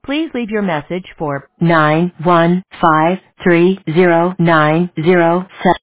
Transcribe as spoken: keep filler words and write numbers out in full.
Please leave your message for nine one five three zero nine zero seven.